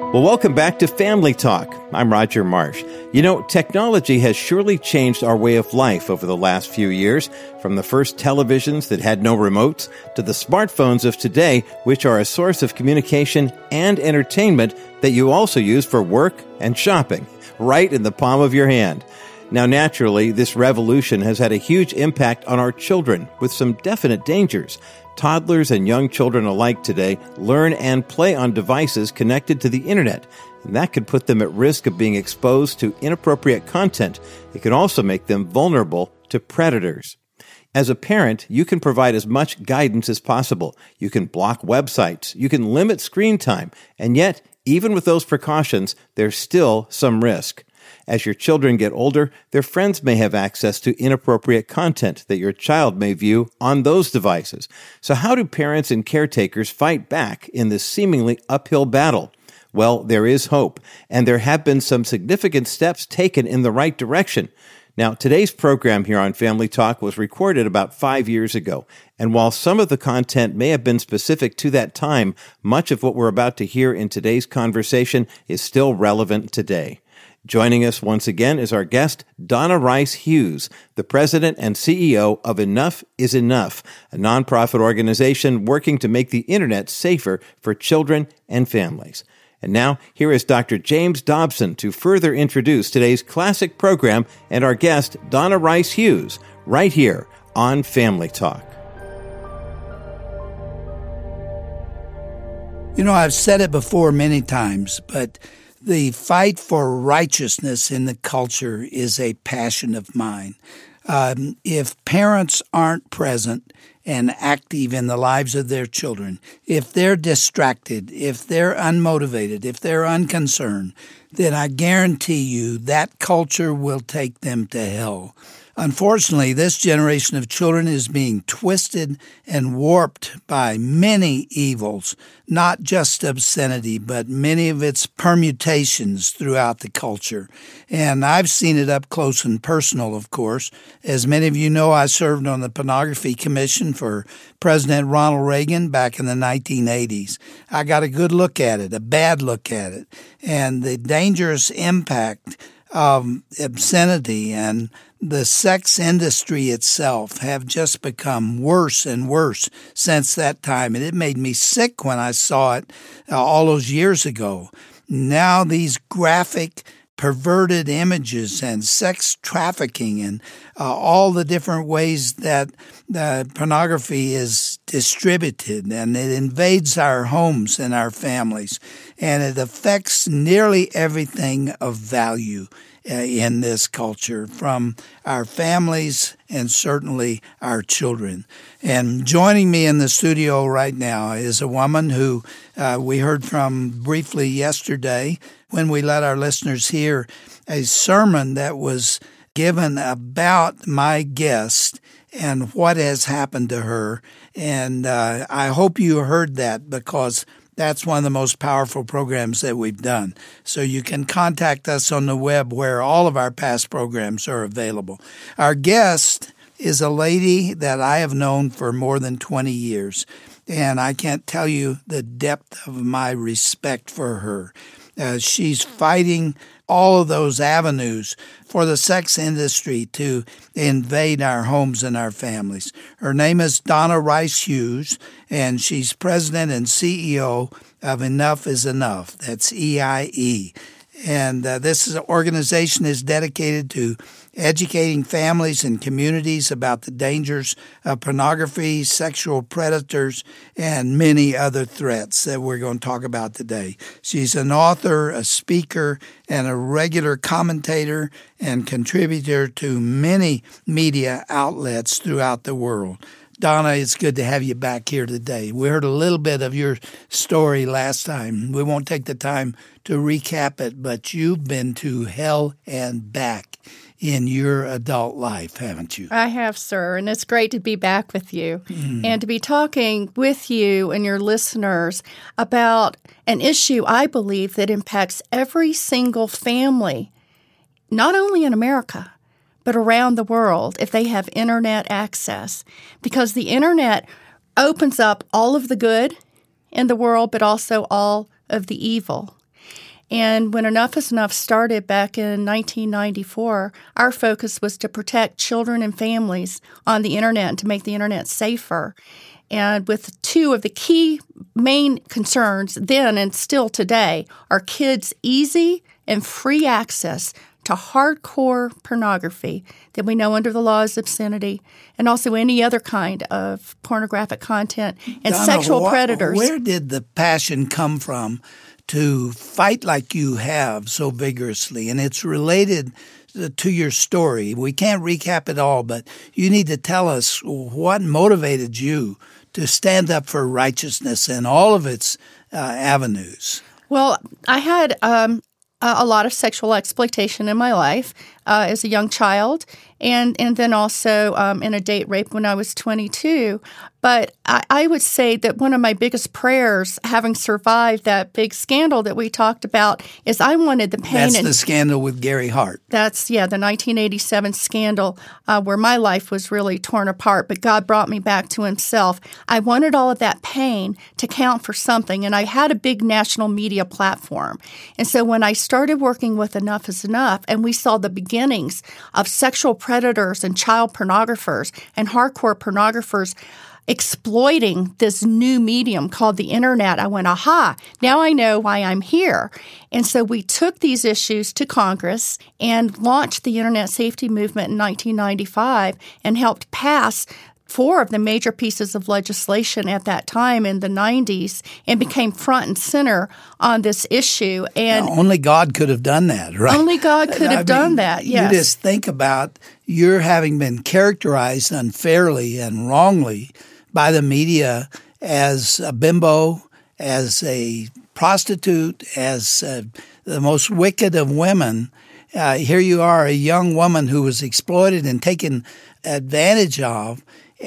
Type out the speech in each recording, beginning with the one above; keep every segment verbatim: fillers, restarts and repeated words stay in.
Well, welcome back to Family Talk. I'm Roger Marsh. You know, technology has surely changed our way of life over the last few years, from the first televisions that had no remotes to the smartphones of today, which are a source of communication and entertainment that you also use for work and shopping, right in the palm of your hand. Now, naturally, this revolution has had a huge impact on our children with some definite dangers. Toddlers and young children alike today learn and play on devices connected to the internet, and that could put them at risk of being exposed to inappropriate content. It can also make them vulnerable to predators. As a parent, you can provide as much guidance as possible. You can block websites, you can limit screen time, and yet, even with those precautions, there's still some risk. As your children get older, their friends may have access to inappropriate content that your child may view on those devices. So how do parents and caretakers fight back in this seemingly uphill battle? Well, there is hope, and there have been some significant steps taken in the right direction. Now, today's program here on Family Talk was recorded about five years ago, and while some of the content may have been specific to that time, much of what we're about to hear in today's conversation is still relevant today. Joining us once again is our guest, Donna Rice Hughes, the president and C E O of Enough is Enough, a nonprofit organization working to make the internet safer for children and families. And now, here is Doctor James Dobson to further introduce today's classic program and our guest, Donna Rice Hughes, right here on Family Talk. You know, I've said it before many times, but the fight for righteousness in the culture is a passion of mine. Um, if parents aren't present and active in the lives of their children, if they're distracted, if they're unmotivated, if they're unconcerned, then I guarantee you that culture will take them to hell. Unfortunately, this generation of children is being twisted and warped by many evils, not just obscenity, but many of its permutations throughout the culture. And I've seen it up close and personal, of course. As many of you know, I served on the Pornography Commission for President Ronald Reagan back in the nineteen eighties. I got a good look at it, a bad look at it, and the dangerous impact of obscenity and the sex industry itself have just become worse and worse since that time. And it made me sick when I saw it uh, all those years ago. Now these graphic, perverted images and sex trafficking and uh, all the different ways that uh, pornography is distributed, and it invades our homes and our families, and it affects nearly everything of value uh, in this culture, from our families and certainly our children. And joining me in the studio right now is a woman who uh, we heard from briefly yesterday when we let our listeners hear a sermon that was given about my guest and what has happened to her. And uh, I hope you heard that, because that's one of the most powerful programs that we've done. So you can contact us on the web where all of our past programs are available. Our guest is a lady that I have known for more than twenty years, and I can't tell you the depth of my respect for her. Uh, she's fighting all of those avenues for the sex industry to invade our homes and our families. Her name is Donna Rice Hughes, and she's president and C E O of Enough is Enough. That's E I E. And uh, this is, organization is dedicated to educating families and communities about the dangers of pornography, sexual predators, and many other threats that we're going to talk about today. She's an author, a speaker, and a regular commentator and contributor to many media outlets throughout the world. Donna, it's good to have you back here today. We heard a little bit of your story last time. We won't take the time to recap it, but you've been to hell and back in your adult life, haven't you? I have, sir, and it's great to be back with you Mm. and to be talking with you and your listeners about an issue I believe that impacts every single family, not only in America, but around the world if they have internet access, because the internet opens up all of the good in the world, but also all of the evil. And when Enough is Enough started back in nineteen ninety-four, our focus was to protect children and families on the internet and to make the internet safer. And with two of the key main concerns then and still today are kids' easy and free access to hardcore pornography that we know under the law is obscenity, and also any other kind of pornographic content and Donna, sexual wh- predators. Where did the passion come from to fight like you have so vigorously? And it's related to your story. We can't recap it all, but you need to tell us what motivated you to stand up for righteousness in all of its uh, avenues. Well, I had um, a, a lot of sexual exploitation in my life uh, as a young child, and, and then also um, in a date rape when I was twenty-two. But I, I would say that one of my biggest prayers, having survived that big scandal that we talked about, is I wanted the pain. That's and, the scandal with Gary Hart. That's, yeah, the nineteen eighty-seven scandal uh, where my life was really torn apart, but God brought me back to himself. I wanted all of that pain to count for something, and I had a big national media platform. And so when I started working with Enough is Enough, and we saw the beginnings of sexual predators and child pornographers and hardcore pornographers exploiting this new medium called the internet, I went, aha, now I know why I'm here. And so we took these issues to Congress and launched the Internet Safety Movement in nineteen ninety-five and helped pass four of the major pieces of legislation at that time in the nineties and became front and center on this issue. And now, only God could have done that, right? Only God could have I done mean, that, yes. You just think about your having been characterized unfairly and wrongly by the media as a bimbo, as a prostitute, as uh, the most wicked of women. Uh, here you are, a young woman who was exploited and taken advantage of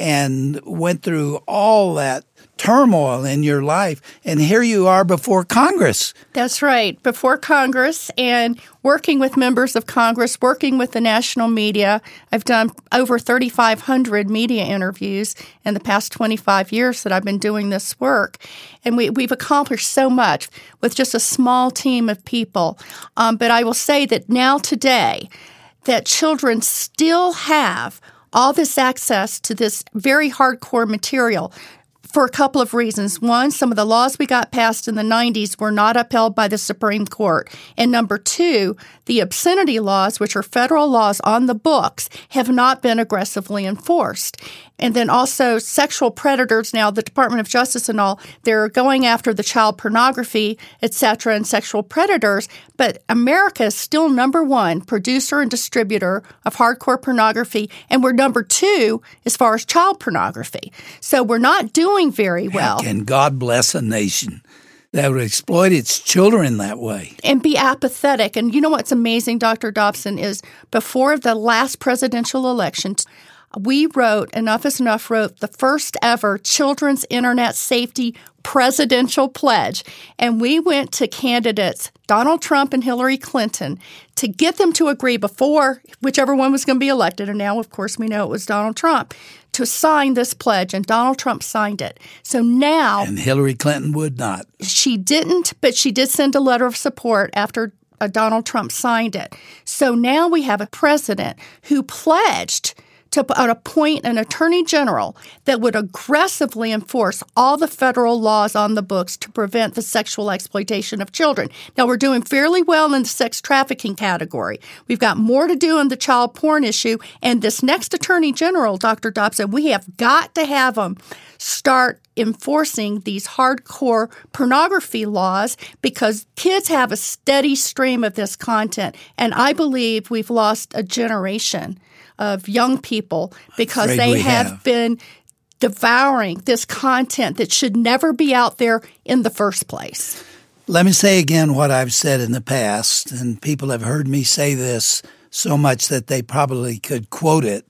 and went through all that turmoil in your life, and here you are before Congress. That's right, before Congress and working with members of Congress, working with the national media. I've done over thirty-five hundred media interviews in the past twenty-five years that I've been doing this work, and we, we've accomplished so much with just a small team of people. Um, but I will say that now today, that children still have all this access to this very hardcore material for a couple of reasons. One, some of the laws we got passed in the nineties were not upheld by the Supreme Court. And number two, the obscenity laws, which are federal laws on the books, have not been aggressively enforced. And then also sexual predators now, the Department of Justice and all, they're going after the child pornography, et cetera, and sexual predators. But America is still number one producer and distributor of hardcore pornography, and we're number two as far as child pornography. So we're not doing very well. How can God bless a nation that would exploit its children that way? And be apathetic. And you know what's amazing, Doctor Dobson, is before the last presidential election, we wrote, Enough is Enough wrote the first ever Children's Internet Safety Presidential Pledge. And we went to candidates Donald Trump and Hillary Clinton to get them to agree before whichever one was going to be elected. And now, of course, we know it was Donald Trump to sign this pledge. And Donald Trump signed it. So now— And Hillary Clinton would not. She didn't, but she did send a letter of support after uh, Donald Trump signed it. So now we have a president who pledged to appoint an attorney general that would aggressively enforce all the federal laws on the books to prevent the sexual exploitation of children. Now, we're doing fairly well in the sex trafficking category. We've got more to do on the child porn issue. And this next attorney general, Doctor Dobson, we have got to have him start enforcing these hardcore pornography laws because kids have a steady stream of this content. And I believe we've lost a generation of young people because Afraid they we have, have been devouring this content that should never be out there in the first place. Let me say again what I've said in the past, and people have heard me say this so much that they probably could quote it,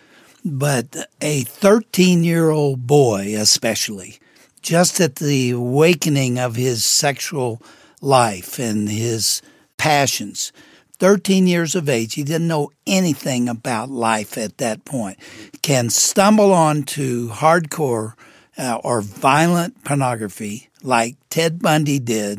but a thirteen-year-old boy especially, just at the awakening of his sexual life and his passions, thirteen years of age, he didn't know anything about life at that point, can stumble onto hardcore uh, or violent pornography like Ted Bundy did,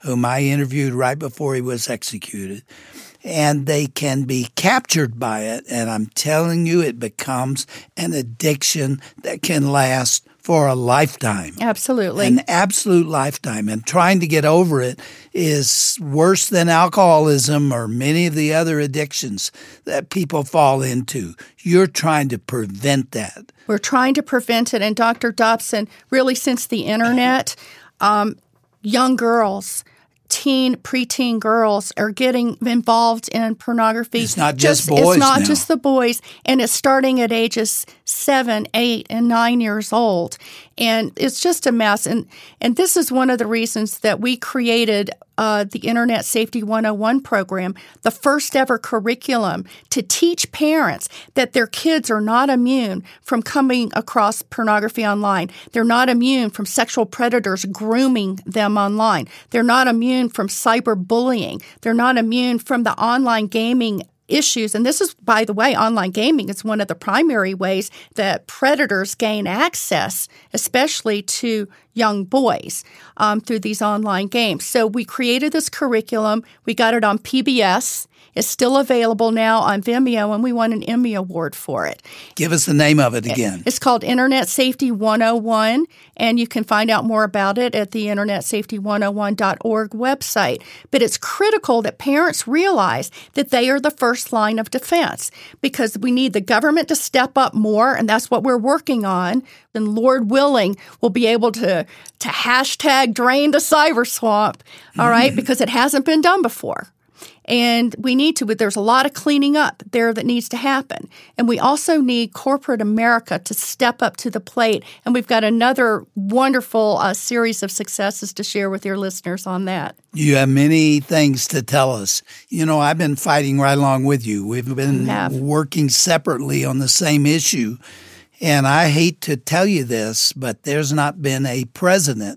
whom I interviewed right before he was executed. And they can be captured by it. And I'm telling you, it becomes an addiction that can last for a lifetime. Absolutely. An absolute lifetime. And trying to get over it is worse than alcoholism or many of the other addictions that people fall into. You're trying to prevent that. We're trying to prevent it. And Doctor Dobson, really since the internet, um, young girls, teen, preteen girls are getting involved in pornography. It's not just, just boys It's not now. just the boys. And it's starting at ages seven, eight, and nine years old. And it's just a mess. And and this is one of the reasons that we created uh, the Internet Safety one oh one program, the first ever curriculum to teach parents that their kids are not immune from coming across pornography online. They're not immune from sexual predators grooming them online. They're not immune from cyberbullying. They're not immune from the online gaming issues. And this is, by the way, online gaming is one of the primary ways that predators gain access, especially to young boys, um, through these online games. So we created this curriculum. We got it on P B S. It's still available now on Vimeo, and we won an Emmy Award for it. Give us the name of it again. It's called Internet Safety one oh one, and you can find out more about it at the internet safety one oh one dot org website. But it's critical that parents realize that they are the first line of defense, because we need the government to step up more, and that's what we're working on. And Lord willing, we'll be able to, to hashtag drain the cyber swamp, all right, because it hasn't been done before. And we need to, but there's a lot of cleaning up there that needs to happen. And we also need corporate America to step up to the plate. And we've got another wonderful uh, series of successes to share with your listeners on that. You have many things to tell us. You know, I've been fighting right along with you. We've been working separately on the same issue. And I hate to tell you this, but there's not been a president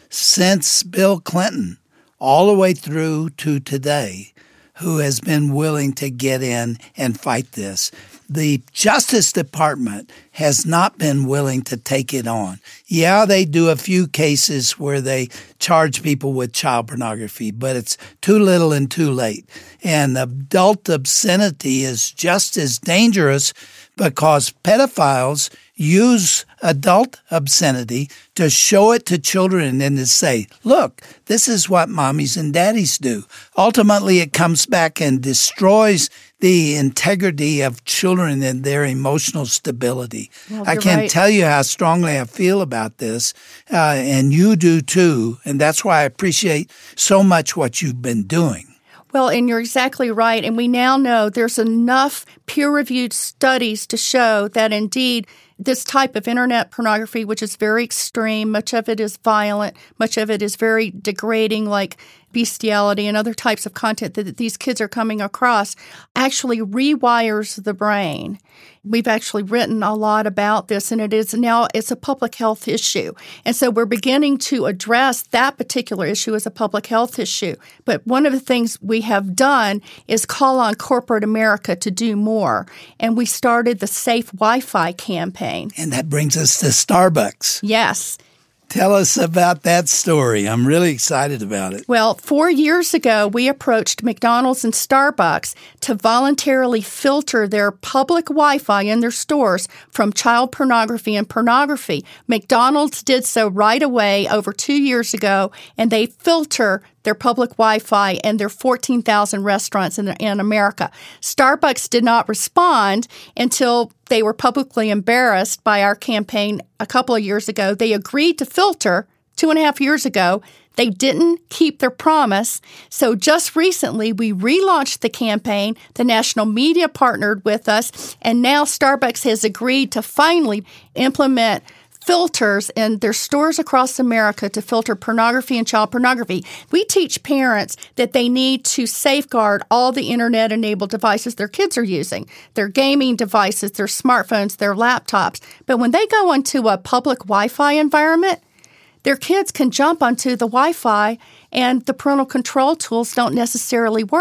since Bill Clinton all the way through to today who has been willing to get in and fight this. The Justice Department has not been willing to take it on. Yeah, they do a few cases where they charge people with child pornography, but it's too little and too late. And adult obscenity is just as dangerous because pedophiles use adult obscenity to show it to children and to say, look, this is what mommies and daddies do. Ultimately, it comes back and destroys the integrity of children and their emotional stability. Well, I can't right. tell you how strongly I feel about this, uh, and you do too. And that's why I appreciate so much what you've been doing. Well, and you're exactly right. And we now know there's enough peer-reviewed studies to show that indeed this type of internet pornography, which is very extreme, much of it is violent, much of it is very degrading, like bestiality and other types of content that these kids are coming across, actually rewires the brain. We've actually written a lot about this, and it is now it's a public health issue. And so we're beginning to address that particular issue as a public health issue. But one of the things we have done is call on corporate America to do more. And we started the Safe Wi-Fi campaign. And that brings us to Starbucks. Yes. Tell us about that story. I'm really excited about it. Well, four years ago, we approached McDonald's and Starbucks to voluntarily filter their public Wi-Fi in their stores from child pornography and pornography. McDonald's did so right away over two years ago, and they filter their public Wi-Fi and their fourteen thousand restaurants in, in America. Starbucks did not respond until they were publicly embarrassed by our campaign a couple of years ago. They agreed to filter two and a half years ago. They didn't keep their promise. So just recently, we relaunched the campaign. The national media partnered with us, and now Starbucks has agreed to finally implement filters in their stores across America to filter pornography and child pornography. We teach parents that they need to safeguard all the internet-enabled devices their kids are using, their gaming devices, their smartphones, their laptops. But when they go into a public Wi-Fi environment, their kids can jump onto the Wi-Fi and the parental control tools don't necessarily work.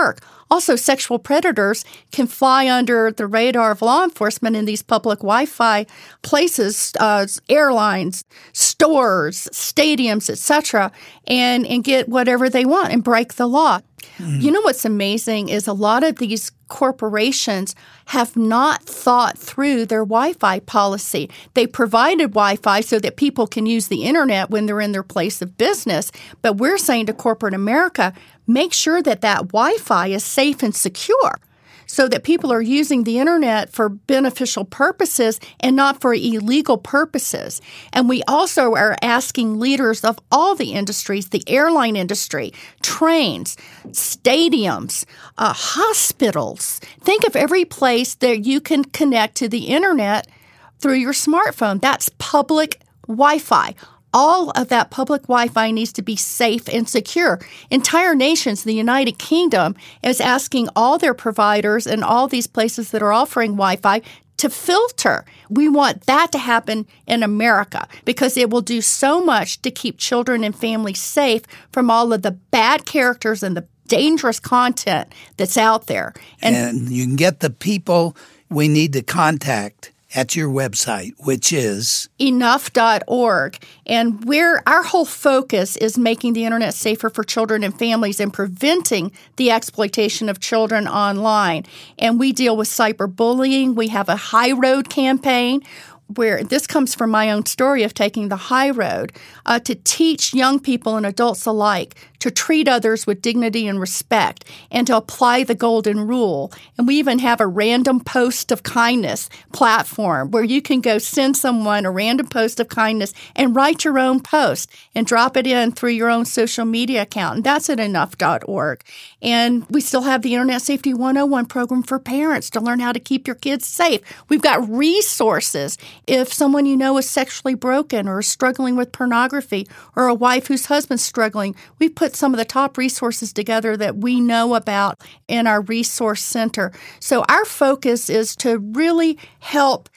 Also, sexual predators can fly under the radar of law enforcement in these public Wi-Fi places, uh, airlines, stores, stadiums, et cetera, and, and get whatever they want and break the law. Mm. You know what's amazing is a lot of these corporations have not thought through their Wi-Fi policy. They provided Wi-Fi so that people can use the internet when they're in their place of business. But we're saying to corporate America, make sure that that Wi-Fi is safe and secure so that people are using the internet for beneficial purposes and not for illegal purposes. And we also are asking leaders of all the industries, the airline industry, trains, stadiums, uh, hospitals. Think of every place that you can connect to the internet through your smartphone. That's public Wi-Fi. All of that public Wi-Fi needs to be safe and secure. Entire nations, the United Kingdom, is asking all their providers and all these places that are offering Wi-Fi to filter. We want that to happen in America because it will do so much to keep children and families safe from all of the bad characters and the dangerous content that's out there. And, and you can get the people we need to contact at your website, which is enough dot org. And we're, our whole focus is making the internet safer for children and families and preventing the exploitation of children online. And we deal with cyberbullying. We have a High Road campaign where this comes from my own story of taking the high road, uh, to teach young people and adults alike to treat others with dignity and respect and to apply the golden rule. And we even have a random post of kindness platform where you can go send someone a random post of kindness and write your own post and drop it in through your own social media account. And that's at enough dot org. And we still have the Internet Safety one oh one program for parents to learn how to keep your kids safe. We've got resources if someone you know is sexually broken or is struggling with pornography or a wife whose husband's struggling. We put some of the top resources together that we know about in our resource center. So our focus is to really help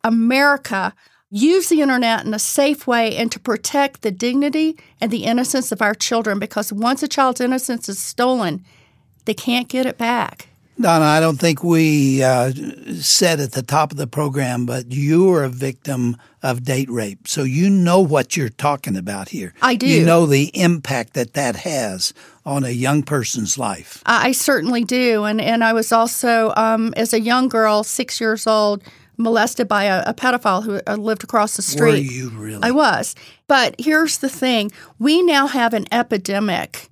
America use the internet in a safe way and to protect the dignity and the innocence of our children, because once a child's innocence is stolen, they can't get it back. Donna, I don't think we uh, said at the top of the program, but you are a victim of date rape. So you know what you're talking about here. I do. You know the impact that that has on a young person's life. I certainly do. And, and I was also, um, as a young girl, six years old, molested by a, a pedophile who lived across the street. Were you really? I was. But here's the thing. We now have an epidemic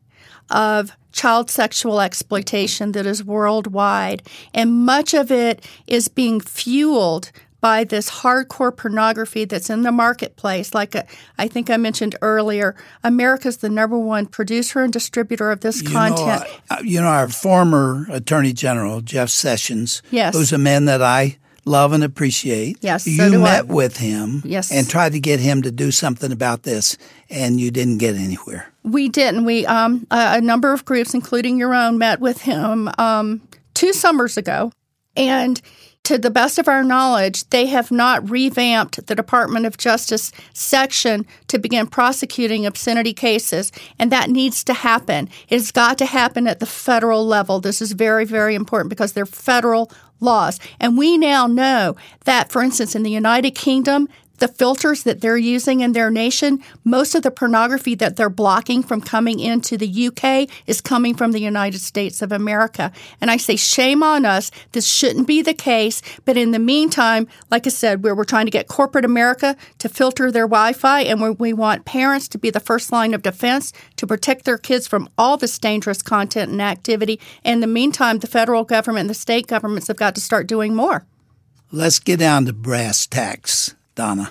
of child sexual exploitation that is worldwide, and much of it is being fueled by this hardcore pornography that's in the marketplace. Like a, I think I mentioned earlier, America's the number one producer and distributor of this you content. Know, uh, you know, our former Attorney General, Jeff Sessions, yes. who's a man that I love and appreciate. Yes, so you do met I. with him yes. and tried to get him to do something about this, and you didn't get anywhere. We didn't. We um, a, a number of groups, including your own, met with him um, two summers ago, and to the best of our knowledge, they have not revamped the Department of Justice section to begin prosecuting obscenity cases, and that needs to happen. It's got to happen at the federal level. This is very, very important because they're federal laws. And we now know that, for instance, in the United Kingdom, the filters that they're using in their nation, most of the pornography that they're blocking from coming into the U K is coming from the United States of America. And I say, shame on us. This shouldn't be the case. But in the meantime, like I said, we're, we're trying to get corporate America to filter their Wi-Fi, and we, we want parents to be the first line of defense to protect their kids from all this dangerous content and activity. In the meantime, the federal government and the state governments have got to start doing more. Let's get down to brass tacks. Donna,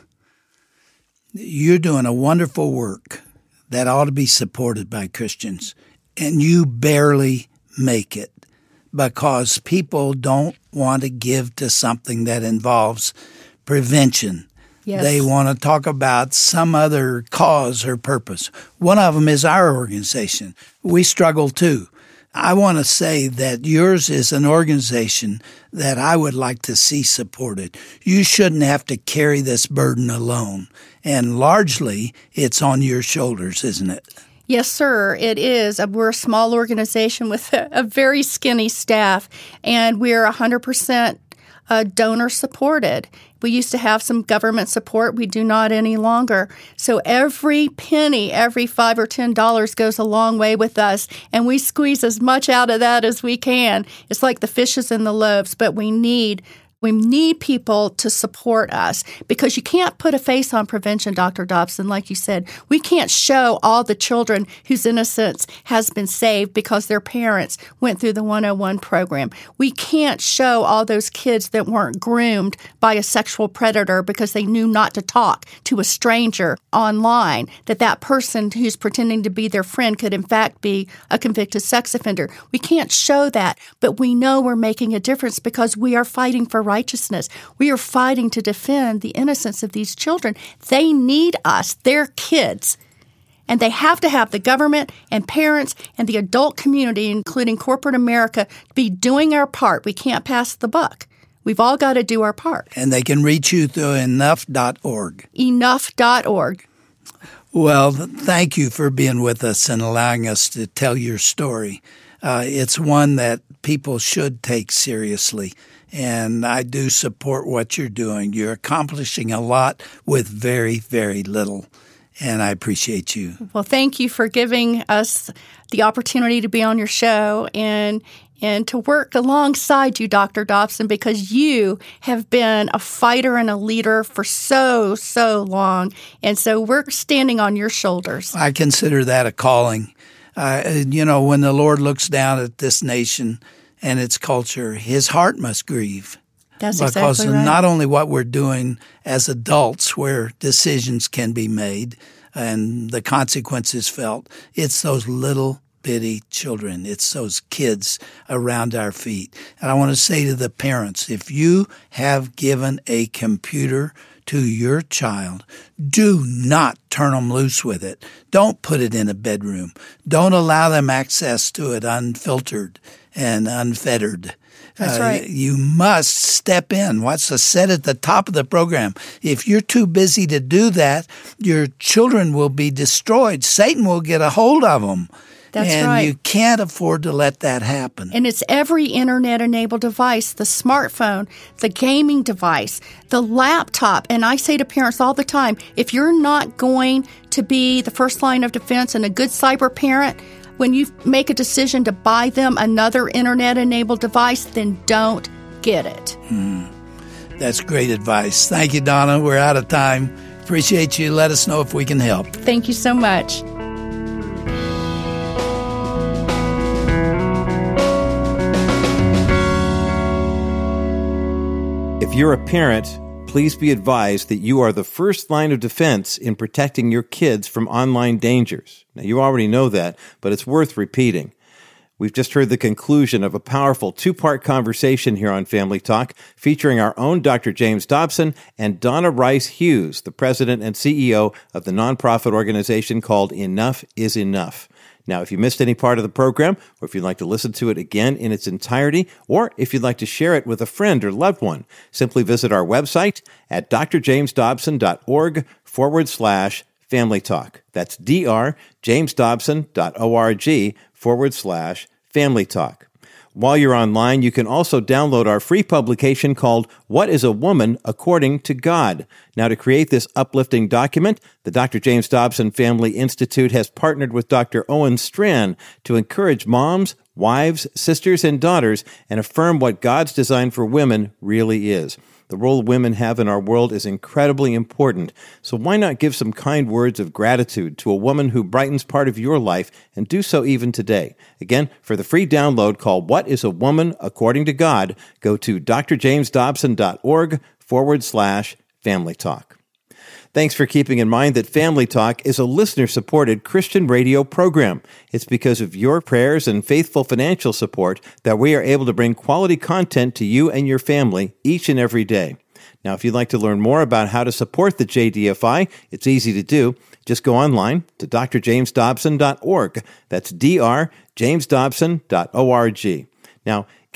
you're doing a wonderful work that ought to be supported by Christians, and you barely make it because people don't want to give to something that involves prevention. Yes. They want to talk about some other cause or purpose. One of them is our organization. We struggle too. I want to say that yours is an organization that I would like to see supported. You shouldn't have to carry this burden alone. And largely, it's on your shoulders, isn't it? Yes, sir, it is. We're a small organization with a, a very skinny staff, and we're one hundred percent uh, donor supported. We used to have some government support. We do not any longer. So every penny, every five or ten dollars goes a long way with us, and we squeeze as much out of that as we can. It's like the fishes and the loaves, but we need We need people to support us because you can't put a face on prevention, Doctor Dobson. Like you said, we can't show all the children whose innocence has been saved because their parents went through the one oh one program. We can't show all those kids that weren't groomed by a sexual predator because they knew not to talk to a stranger online, that that person who's pretending to be their friend could in fact be a convicted sex offender. We can't show that, but we know we're making a difference because we are fighting for righteousness. We are fighting to defend the innocence of these children. They need us. They're kids. And they have to have the government and parents and the adult community, including corporate America, be doing our part. We can't pass the buck. We've all got to do our part. And they can reach you through enough dot org. enough dot org. Well, thank you for being with us and allowing us to tell your story. Uh, it's one that people should take seriously. And I do support what you're doing. You're accomplishing a lot with very, very little. And I appreciate you. Well, thank you for giving us the opportunity to be on your show and and to work alongside you, Doctor Dobson, because you have been a fighter and a leader for so, so long. And so we're standing on your shoulders. I consider that a calling. Uh, you know, when the Lord looks down at this nation and its culture, his heart must grieve. That's because exactly right. Not only what we're doing as adults where decisions can be made and the consequences felt, it's those little bitty children. It's those kids around our feet. And I want to say to the parents, if you have given a computer to your child, do not turn them loose with it. Don't put it in a bedroom. Don't allow them access to it unfiltered and unfettered. That's uh, right. You must step in. What's said at the top of the program? If you're too busy to do that, your children will be destroyed. Satan will get a hold of them. That's and right. you can't afford to let that happen. And it's every internet-enabled device, the smartphone, the gaming device, the laptop. And I say to parents all the time, if you're not going to be the first line of defense and a good cyber parent, when you make a decision to buy them another internet-enabled device, then don't get it. Hmm. That's great advice. Thank you, Donna. We're out of time. Appreciate you. Let us know if we can help. Thank you so much. If you're a parent, please be advised that you are the first line of defense in protecting your kids from online dangers. Now, you already know that, but it's worth repeating. We've just heard the conclusion of a powerful two-part conversation here on Family Talk, featuring our own Doctor James Dobson and Donna Rice Hughes, the president and C E O of the nonprofit organization called Enough is Enough. Now, if you missed any part of the program, or if you'd like to listen to it again in its entirety, or if you'd like to share it with a friend or loved one, simply visit our website at drjamesdobson.org forward slash family talk. That's drjamesdobson.org forward slash family talk. While you're online, you can also download our free publication called What is a Woman According to God? Now, to create this uplifting document, the Doctor James Dobson Family Institute has partnered with Doctor Owen Strachan to encourage moms, wives, sisters, and daughters and affirm what God's design for women really is. The role women have in our world is incredibly important, so why not give some kind words of gratitude to a woman who brightens part of your life and do so even today? Again, for the free download called What is a Woman According to God, go to drjamesdobson.org forward slash family talk. Thanks for keeping in mind that Family Talk is a listener-supported Christian radio program. It's because of your prayers and faithful financial support that we are able to bring quality content to you and your family each and every day. Now, if you'd like to learn more about how to support the J D F I, it's easy to do. Just go online to d r james dobson dot org. That's d r james dobson dot org. Now,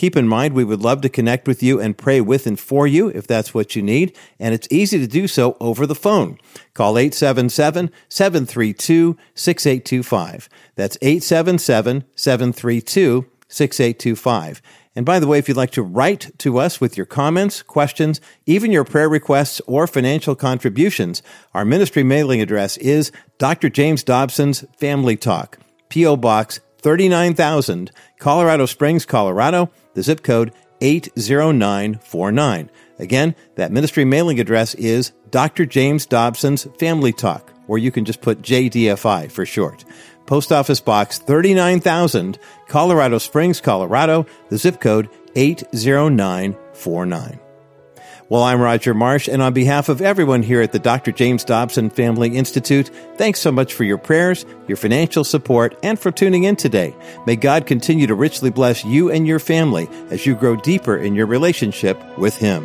Keep in mind, we would love to connect with you and pray with and for you if that's what you need, and it's easy to do so over the phone. Call eight seven seven, seven three two, six eight two five. That's eight seven seven, seven three two, six eight two five. And by the way, if you'd like to write to us with your comments, questions, even your prayer requests or financial contributions, our ministry mailing address is Doctor James Dobson's Family Talk, P O. Box thirty-nine thousand, Colorado Springs, Colorado, the zip code eight zero nine four nine. Again, that ministry mailing address is Doctor James Dobson's Family Talk, or you can just put J D F I for short. Post Office Box thirty-nine thousand, Colorado Springs, Colorado, the zip code eight zero nine four nine. Well, I'm Roger Marsh, and on behalf of everyone here at the Doctor James Dobson Family Institute, thanks so much for your prayers, your financial support, and for tuning in today. May God continue to richly bless you and your family as you grow deeper in your relationship with Him.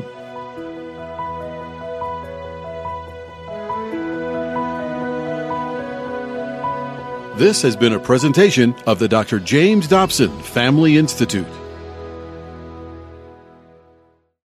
This has been a presentation of the Doctor James Dobson Family Institute.